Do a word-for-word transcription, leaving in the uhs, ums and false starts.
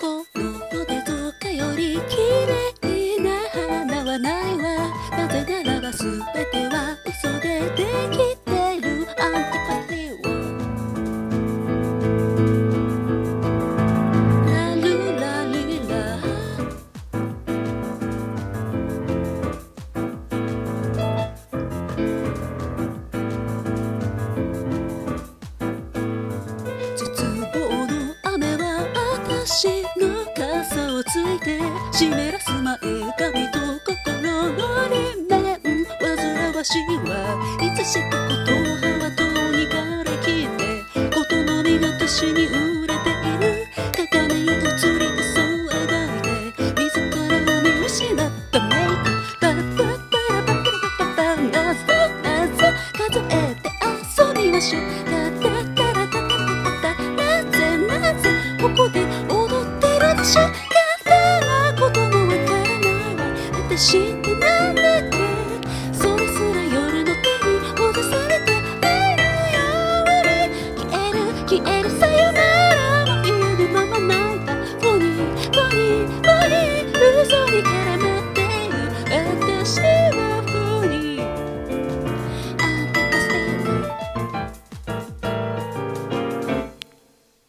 この手塚より綺麗な花はないわ。なぜならば全ては嘘でできてるアンティパティをラルラリラ絶望の雨は私の傘をついて湿らす前髪と心の裏面煩わしいわ。いつしかこと葉はとにかれきってことの実が年に売れている鏡に映り嘘を描いて自らを見失ったメイクパラパラパラパラパラパラなぞなぞ数えて遊びましょう。タタタラタタタタタなぜなぜここで踊ってるでしょ。簡単なこともわからないわ。私ってなんでこ